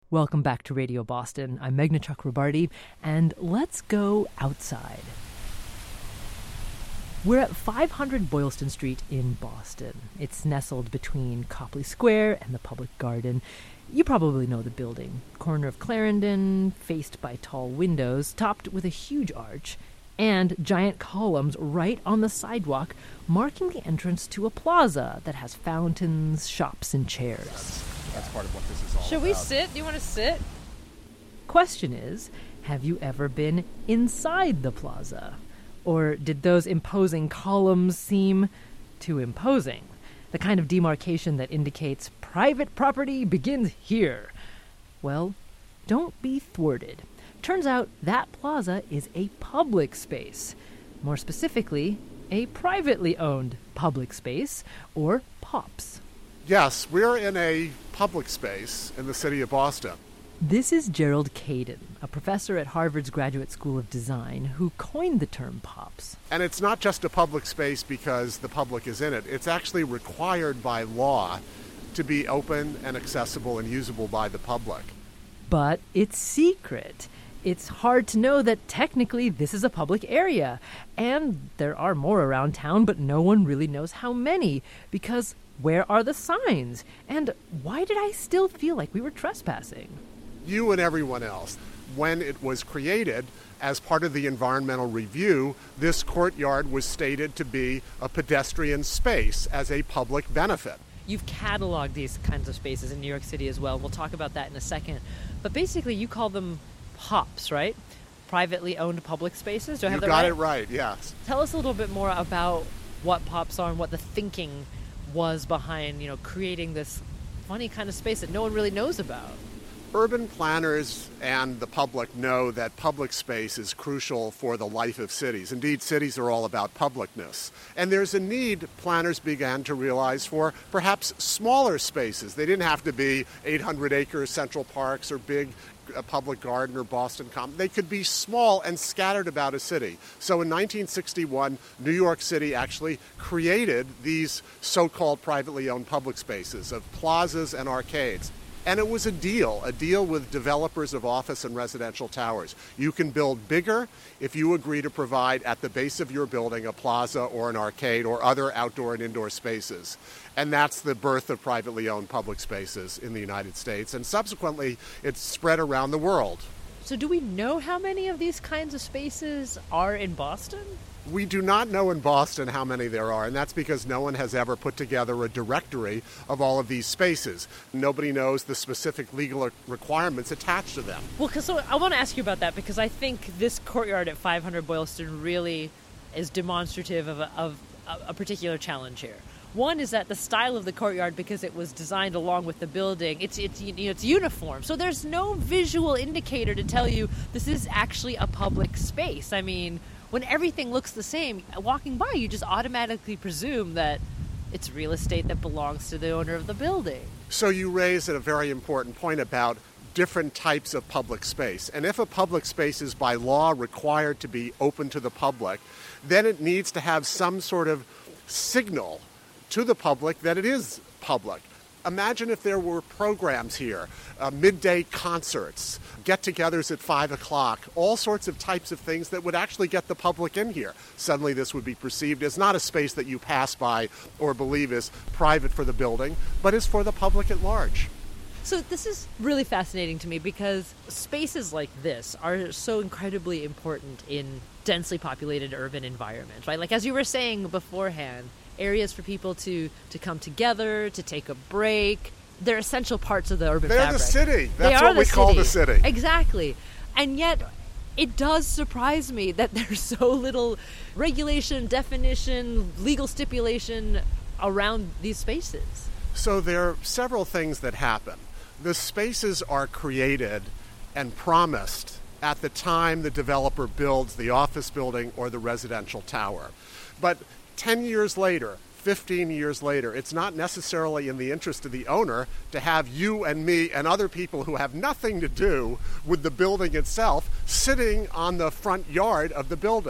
Welcome back to Radio Boston. I'm Meghna Chakrabarty, and let's go outside. We're at 500 Boylston Street in Boston. It's nestled between Copley Square and the Public Garden. You probably know the building. Corner of Clarendon, faced by tall windows, topped with a huge arch, and giant columns right on the sidewalk, marking the entrance to a plaza that has fountains, shops, and chairs. That's part of what this is all about. Should we sit? Do you want to sit? Question is, have you ever been inside the plaza? Or did those imposing columns seem too imposing? The kind of demarcation that indicates private property begins here. Well, don't be thwarted. Turns out that plaza is a public space. More specifically, a privately owned public space, or POPs. Yes, we're in a public space in the city of Boston. This is Gerald Caden, a professor at Harvard's Graduate School of Design, who coined the term POPs. And it's not just a public space because the public is in it. It's actually required by law to be open and accessible and usable by the public. But it's secret. It's hard to know that technically this is a public area. And there are more around town, but no one really knows how many, because where are the signs? And why did I still feel like we were trespassing? You and everyone else. When it was created, as part of the environmental review, this courtyard was stated to be a pedestrian space as a public benefit. You've cataloged these kinds of spaces in New York City as well. We'll talk about that in a second. But basically, you call them POPs, right? Privately owned public spaces? Do I have that right? You got it right, yes. Tell us a little bit more about what POPs are and what the thinking was behind, creating this funny kind of space that no one really knows about. Urban planners and the public know that public space is crucial for the life of cities. Indeed, cities are all about publicness. And there's a need, planners began to realize, for perhaps smaller spaces. They didn't have to be 800-acre Central Parks or big public garden or Boston Common. They could be small and scattered about a city. So in 1961, New York City actually created these so-called privately owned public spaces of plazas and arcades. And it was a deal with developers of office and residential towers. You can build bigger if you agree to provide at the base of your building a plaza or an arcade or other outdoor and indoor spaces. And that's the birth of privately owned public spaces in the United States. And subsequently, it's spread around the world. So do we know how many of these kinds of spaces are in Boston? We do not know in Boston how many there are, and that's because no one has ever put together a directory of all of these spaces. Nobody knows the specific legal requirements attached to them. Well, so I want to ask you about that because I think this courtyard at 500 Boylston really is demonstrative of a particular challenge here. One is that the style of the courtyard, because it was designed along with the building, it's uniform. So there's no visual indicator to tell you this is actually a public space. I mean, when everything looks the same, walking by, you just automatically presume that it's real estate that belongs to the owner of the building. So you raise a very important point about different types of public space. And if a public space is by law required to be open to the public, then it needs to have some sort of signal to the public that it is public. Imagine if there were programs here, midday concerts, get-togethers at 5 o'clock, all sorts of types of things that would actually get the public in here. Suddenly this would be perceived as not a space that you pass by or believe is private for the building, but is for the public at large. So this is really fascinating to me because spaces like this are so incredibly important in densely populated urban environments, right? Like as you were saying beforehand, areas for people to come together, to take a break. They're essential parts of the urban fabric. They're the city. That's what we call the city. Exactly. And yet, it does surprise me that there's so little regulation, definition, legal stipulation around these spaces. So there are several things that happen. The spaces are created and promised at the time the developer builds the office building or the residential tower. But 10 years later, 15 years later, it's not necessarily in the interest of the owner to have you and me and other people who have nothing to do with the building itself sitting on the front yard of the building.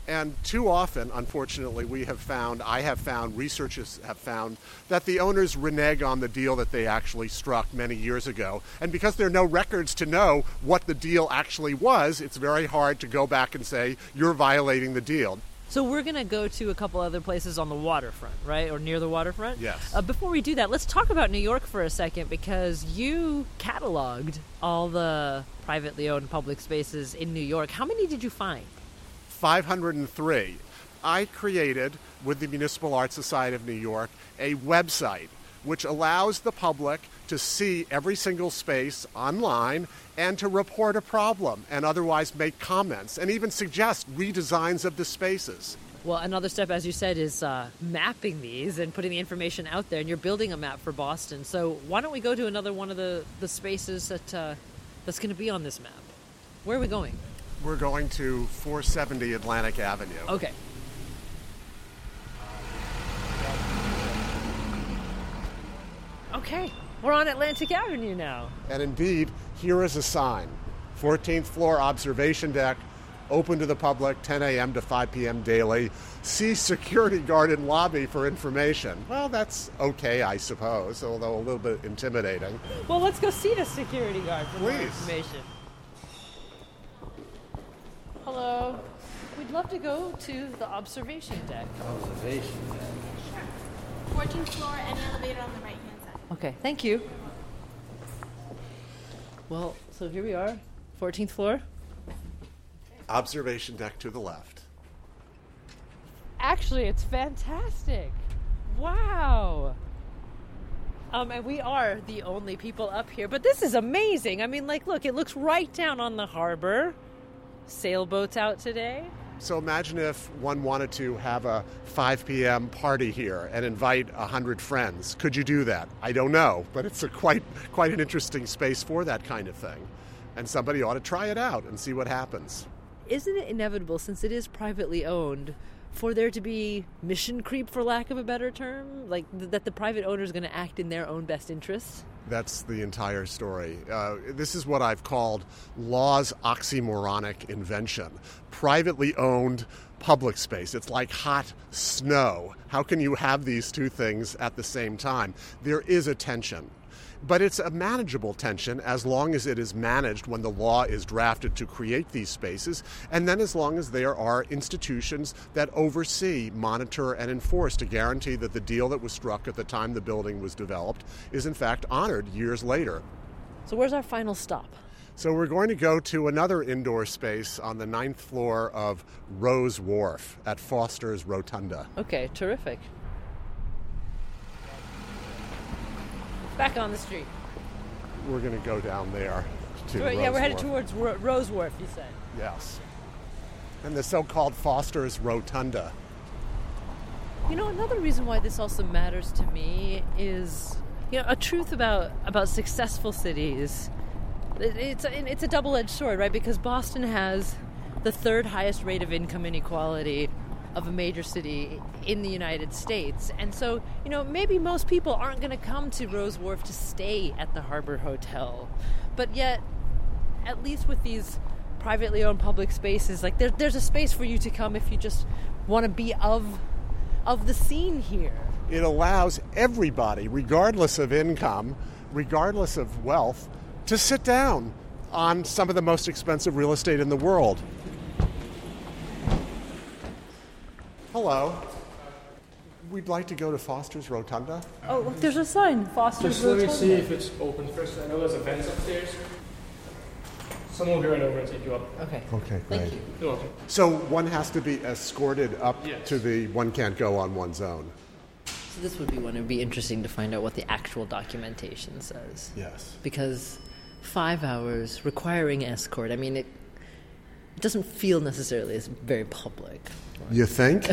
And too often, unfortunately, researchers have found that the owners renege on the deal that they actually struck many years ago. And because there are no records to know what the deal actually was, it's very hard to go back and say, you're violating the deal. So we're going to go to a couple other places on the waterfront, right? Or near the waterfront? Yes. Before we do that, let's talk about New York for a second, because you cataloged all the privately owned public spaces in New York. How many did you find? 503. I created, with the Municipal Art Society of New York, a website which allows the public to see every single space online and to report a problem and otherwise make comments and even suggest redesigns of the spaces. Well, another step, as you said, is mapping these and putting the information out there, and you're building a map for Boston. So why don't we go to another one of the spaces that's going to be on this map? Where are we going? We're going to 470 Atlantic Avenue. Okay. Okay, we're on Atlantic Avenue now. And indeed, here is a sign. 14th floor observation deck, open to the public, 10 a.m. to 5 p.m. daily. See security guard in lobby for information. Well, that's okay, I suppose, although a little bit intimidating. Well, let's go see the security guard for more Please. information. Hello. We'd love to go to the observation deck. Observation deck. 14th floor, any elevator on the right-hand side. Okay, thank you. Well, so here we are, 14th floor. Observation deck to the left. Actually, it's fantastic. Wow. And we are the only people up here, but this is amazing. I mean, like, look, it looks right down on the harbor. Sailboats out today. So imagine if one wanted to have a 5 p.m. party here and invite 100 friends. Could you do that? I don't know, but it's quite an interesting space for that kind of thing. And somebody ought to try it out and see what happens. Isn't it inevitable, since it is privately owned, for there to be mission creep, for lack of a better term? Like, that the private owner is going to act in their own best interests? That's the entire story. This is what I've called law's oxymoronic invention. Privately owned public space. It's like hot snow. How can you have these two things at the same time? There is a tension. But it's a manageable tension as long as it is managed when the law is drafted to create these spaces, and then as long as there are institutions that oversee, monitor, and enforce to guarantee that the deal that was struck at the time the building was developed is in fact honored years later. So where's our final stop? So we're going to go to another indoor space on the 9th floor of Rose Wharf at Foster's Rotunda. Okay, terrific. Back on the street. We're going to go down there to Yeah, Rose we're headed Wharf. towards Rose Wharf, you said. Yes. And the so-called Foster's Rotunda. You know, another reason why this also matters to me is, you know, a truth about successful cities. It's a double-edged sword, right? Because Boston has the third highest rate of income inequality of a major city in the United States. And so, you know, maybe most people aren't going to come to Rose Wharf to stay at the Harbor Hotel. But yet, at least with these privately owned public spaces, like there's a space for you to come if you just want to be of the scene here. It allows everybody, regardless of income, regardless of wealth, to sit down on some of the most expensive real estate in the world. Hello. We'd like to go to Foster's Rotunda. Oh, look, there's a sign, Foster's Just let me Rotunda. see if it's open first. I know there's events upstairs. Someone will be right over and take you up. Okay. Okay, great. Thank you. You're welcome. So one has to be escorted up Yes. to the, one can't go on one's own. So this would be one. It would be interesting to find out what the actual documentation says. Yes. Because 5 hours requiring escort, I mean, it doesn't feel necessarily as very public. You think?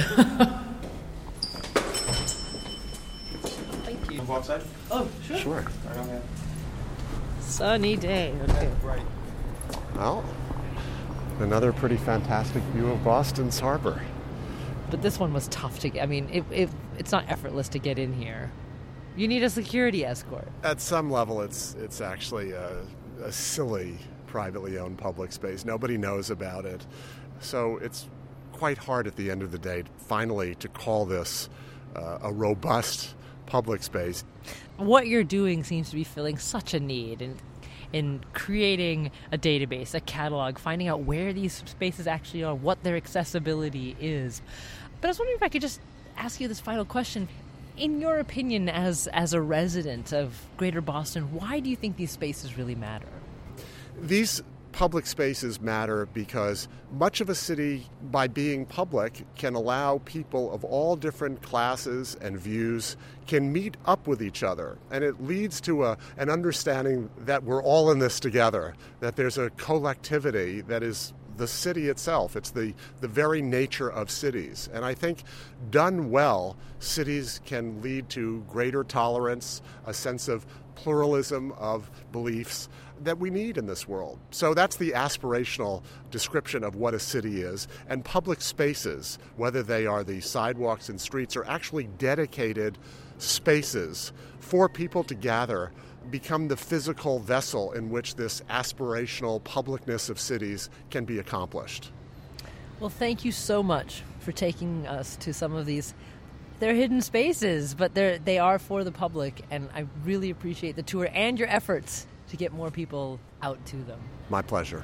Thank you. Go outside? Oh, sure. Sure. Right on there. Sunny day. Okay. Right. Well, another pretty fantastic view of Boston's harbor. But this one was tough to get. I mean, it's not effortless to get in here. You need a security escort. At some level, it's actually a silly privately owned public space. Nobody knows about it. So it's quite hard at the end of the day, finally, to call this a robust public space. What you're doing seems to be filling such a need in creating a database, a catalog, finding out where these spaces actually are, what their accessibility is. But I was wondering if I could just ask you this final question. In your opinion, as a resident of Greater Boston, why do you think these spaces really matter? These public spaces matter because much of a city, by being public, can allow people of all different classes and views can meet up with each other. And it leads to an understanding that we're all in this together, that there's a collectivity that is the city itself. It's the very nature of cities. And I think done well, cities can lead to greater tolerance, a sense of pluralism of beliefs that we need in this world. So that's the aspirational description of what a city is. And public spaces, whether they are the sidewalks and streets, are actually dedicated spaces for people to gather, become the physical vessel in which this aspirational publicness of cities can be accomplished. Well, thank you so much for taking us to some of these. They're hidden spaces, but they are for the public, and I really appreciate the tour and your efforts to get more people out to them. My pleasure.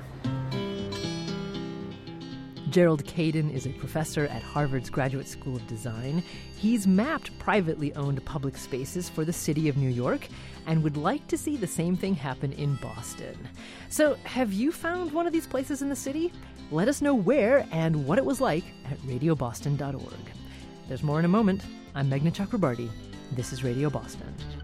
Gerald Caden is a professor at Harvard's Graduate School of Design. He's mapped privately owned public spaces for the city of New York and would like to see the same thing happen in Boston. So, have you found one of these places in the city? Let us know where and what it was like at radioboston.org. There's more in a moment. I'm Meghna Chakrabarti. This is Radio Boston.